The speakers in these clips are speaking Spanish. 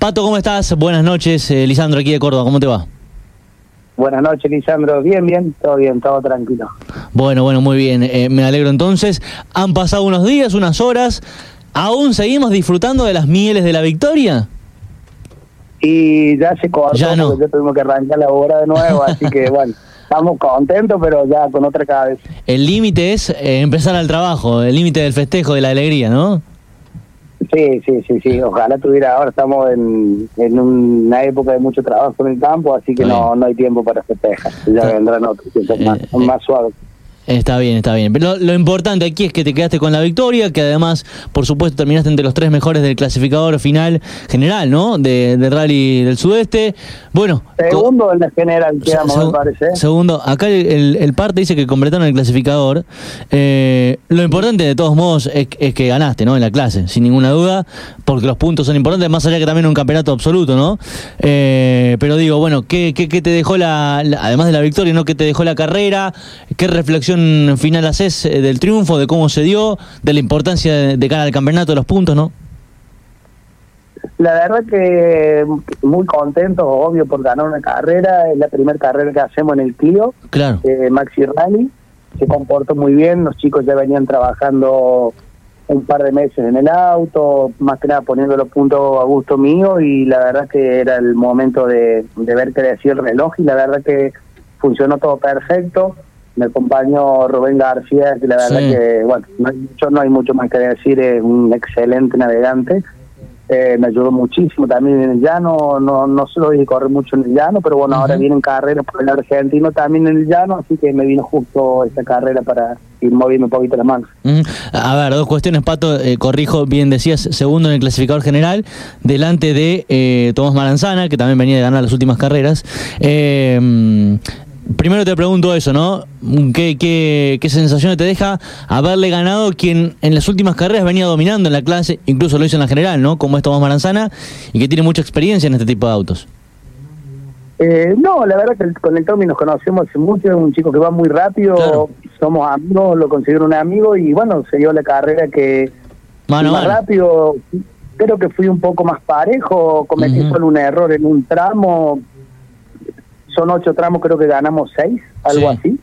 Pato, ¿cómo estás? Buenas noches, Lisandro aquí de Córdoba, ¿cómo te va? Buenas noches, Lisandro. Bien, todo tranquilo. Bueno, muy bien, me alegro entonces. Han pasado unos días, unas horas, ¿aún seguimos disfrutando de las mieles de la victoria? Y ya se cortó, ya no. porque ya tuvimos que arrancar la hora de nuevo, así que bueno, estamos contentos, pero ya con otra cabeza. El límite es empezar al trabajo, el límite del festejo, de la alegría, ¿no? Sí, ojalá tuviera. Ahora estamos en una época de mucho trabajo en el campo, así que no hay tiempo para festejar. Ya vendrán otros más suaves. Está bien. Pero lo importante aquí es que te quedaste con la victoria, que además, por supuesto, terminaste entre los 3 mejores del clasificador final general, ¿no? Del Rally del Sudeste. Bueno. Segundo en la general quedamos, me parece. Segundo. Acá el parte dice que completaron el clasificador. Lo importante, de todos modos, es que ganaste, ¿no? En la clase, sin ninguna duda, porque los puntos son importantes, más allá que también un campeonato absoluto, ¿no? Pero digo, bueno, ¿qué te dejó además de la victoria, ¿no? ¿Qué te dejó la carrera? ¿Qué reflexión final haces del triunfo, de cómo se dio, de la importancia de cara al campeonato, de los puntos, ¿no? La verdad que muy contento, obvio, por ganar una carrera. Es la primera carrera que hacemos en el Clio. Claro. Maxi Rally. Se comportó muy bien. Los chicos ya venían trabajando un par de meses en el auto, más que nada poniendo los puntos a gusto mío, y la verdad que era el momento de ver qué decía el reloj, y la verdad que funcionó todo perfecto. Me acompañó Rubén García, que la verdad que, bueno, no hay mucho más que decir, es un excelente navegante. Me ayudó muchísimo también en el llano, no solo dije correr mucho en el llano, pero bueno, ahora vienen carreras por el argentino también en el llano, así que me vino justo esta carrera para ir moviendo un poquito las manos. A ver, 2 cuestiones, Pato, corrijo, bien decías, segundo en el clasificador general, delante de Tomás Maranzana, que también venía de ganar las últimas carreras. Primero te pregunto eso, ¿no? ¿Qué sensaciones te deja haberle ganado quien en las últimas carreras venía dominando en la clase, incluso lo hizo en la general, ¿no? Como es Tomás Maranzana, y que tiene mucha experiencia en este tipo de autos? No, la verdad que con el Tommy nos conocemos hace mucho, es un chico que va muy rápido, claro. Somos amigos, lo considero un amigo, y bueno, se dio la carrera que más rápido. Creo que fui un poco más parejo, cometí solo un error en un tramo. Son 8 tramos, creo que ganamos 6, algo así.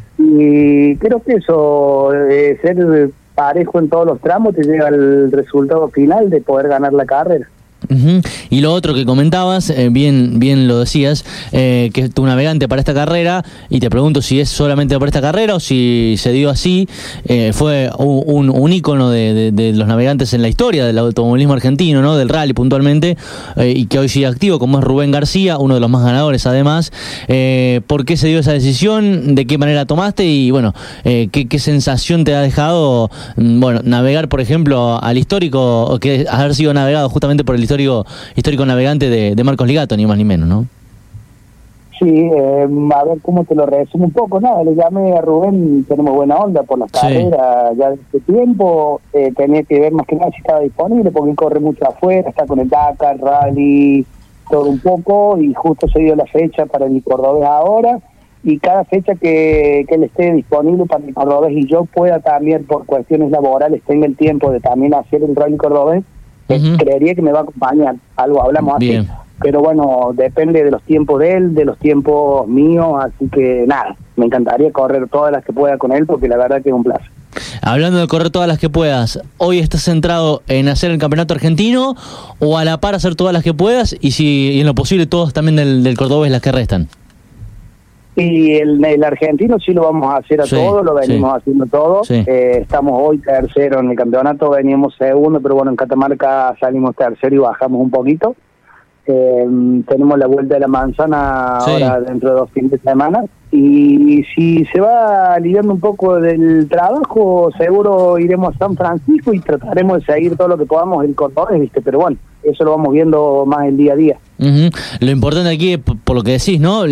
Y creo que eso, ser parejo en todos los tramos, te lleva al resultado final de poder ganar la carrera. Y lo otro que comentabas, bien lo decías, que es tu navegante para esta carrera, y te pregunto si es solamente para esta carrera o si se dio así, fue un ícono de los navegantes en la historia del automovilismo argentino, ¿no? Del rally puntualmente, y que hoy sigue activo, como es Rubén García, uno de los más ganadores además. ¿Por qué se dio esa decisión? ¿De qué manera tomaste? Y bueno, ¿qué sensación te ha dejado navegar, por ejemplo, al histórico, o que haber sido navegado justamente por el histórico navegante de Marcos Ligato, ni más ni menos, ¿no? Sí, a ver cómo te lo resumo un poco. Nada, le llamé a Rubén, tenemos buena onda por las carreras ya de este tiempo. Tenía que ver más que nada si estaba disponible, porque él corre mucho afuera, está con el Dakar, Rally, todo un poco, y justo se dio la fecha para el cordobés ahora, y cada fecha que él esté disponible para el cordobés y yo pueda también, por cuestiones laborales, tenga el tiempo de también hacer el Rally cordobés, creería que me va a acompañar. Algo hablamos así, pero bueno, depende de los tiempos de él, de los tiempos míos, así que nada, me encantaría correr todas las que pueda con él, porque la verdad que es un placer. Hablando de correr todas las que puedas, ¿hoy estás centrado en hacer el campeonato argentino o a la par hacer todas las que puedas y en lo posible todos también del cordobés las que restan? Y el argentino sí lo vamos a hacer a todos, lo venimos haciendo todo. Estamos hoy tercero en el campeonato, veníamos segundo, pero bueno, en Catamarca salimos tercero y bajamos un poquito. Tenemos la Vuelta de la Manzana ahora dentro de 2 fines de semana, y si se va aliviando un poco del trabajo, seguro iremos a San Francisco y trataremos de seguir todo lo que podamos el cordobés, ¿viste? Pero bueno, eso lo vamos viendo más el día a día. Lo importante aquí, por lo que decís, ¿no?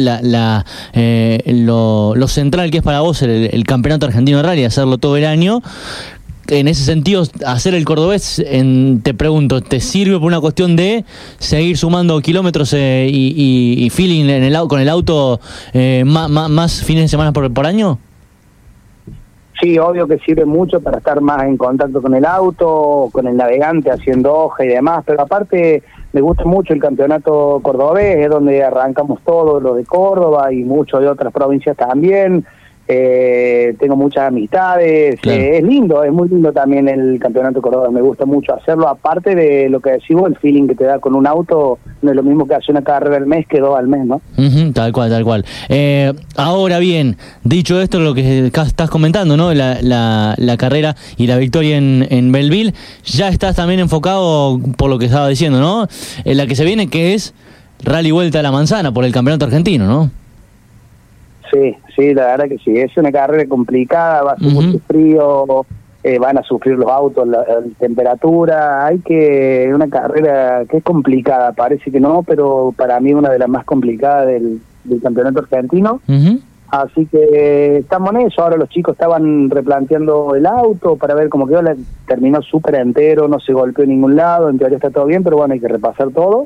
Lo central que es para vos el campeonato argentino de rally, hacerlo todo el año. En ese sentido, hacer el cordobés, te pregunto, ¿te sirve por una cuestión de seguir sumando kilómetros y feeling con el auto más fines de semana por año? Sí, obvio que sirve mucho para estar más en contacto con el auto, con el navegante, haciendo hoja y demás, pero aparte Me gusta mucho el campeonato cordobés, es donde arrancamos todos los de Córdoba y muchos de otras provincias también. Tengo muchas amistades, claro. Es lindo, es muy lindo también el campeonato Córdoba, me gusta mucho hacerlo, aparte de lo que decimos, el feeling que te da con un auto, no es lo mismo que hacer una carrera al mes que 2 al mes, ¿no? Tal cual, tal cual. Ahora bien, dicho esto, lo que estás comentando, ¿no? La carrera y la victoria en Belleville, ya estás también enfocado, por lo que estaba diciendo, ¿no? En la que se viene, que es Rally Vuelta a la Manzana por el campeonato argentino, ¿no? Sí, la verdad que sí, es una carrera complicada, va a ser mucho frío, van a sufrir los autos, la temperatura, una carrera que es complicada, parece que no, pero para mí una de las más complicadas del campeonato argentino. Así que estamos en eso, ahora los chicos estaban replanteando el auto para ver cómo quedó, terminó súper entero, no se golpeó en ningún lado, en teoría está todo bien, pero bueno, hay que repasar todo.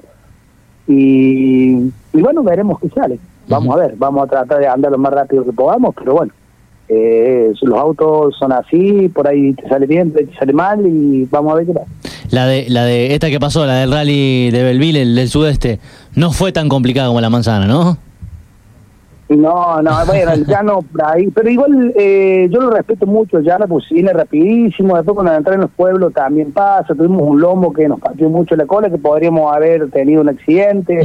Y bueno, veremos qué sale. Vamos a ver, vamos a tratar de andar lo más rápido que podamos, pero bueno, los autos son así, por ahí te sale bien, te sale mal y vamos a ver qué pasa. La de esta que pasó, la del rally de Belleville, el del sudeste, no fue tan complicada como la Manzana, ¿no? No, bueno, el llano por ahí, pero igual yo lo respeto mucho, el llano pues viene rapidísimo, después cuando entran en los pueblos también pasa, tuvimos un lomo que nos partió mucho la cola, que podríamos haber tenido un accidente,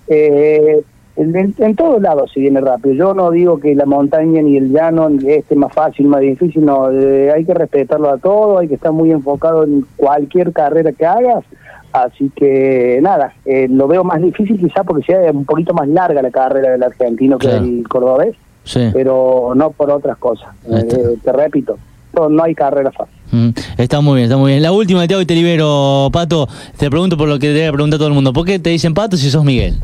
en todos lados se viene rápido. Yo no digo que la montaña ni el llano ni más fácil, más difícil, no, hay que respetarlo a todo, hay que estar muy enfocado en cualquier carrera que hagas, así que nada, lo veo más difícil quizás porque sea un poquito más larga la carrera del argentino que del cordobés, pero no por otras cosas, te repito, no hay carrera fácil. Está muy bien, está muy bien. La última de Thiago y te libero, Pato, te pregunto por lo que debe preguntar todo el mundo, ¿por qué te dicen Pato si sos Miguel?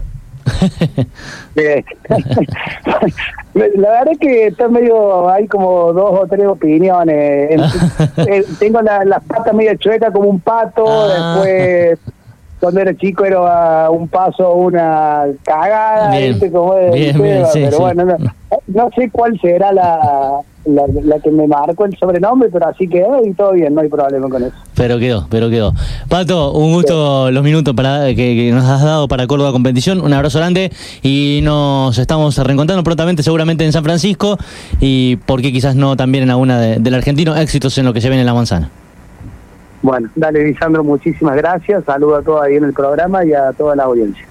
La verdad es que está medio, hay como 2 o 3 opiniones. Tengo las patas medio chuecas como un pato, después cuando era chico era un paso, una cagada, bien, como bien, pero bueno, no sé cuál será la que me marcó el sobrenombre, pero así quedó y todo bien, no hay problema con eso. Pero quedó. Pato, un gusto los minutos que nos has dado para Córdoba Competición, un abrazo grande y nos estamos reencontrando prontamente, seguramente en San Francisco, y por qué quizás no también en alguna del argentino, éxitos en lo que se viene en la Manzana. Bueno, dale, Lisandro, muchísimas gracias, saludo a todos ahí en el programa y a toda la audiencia.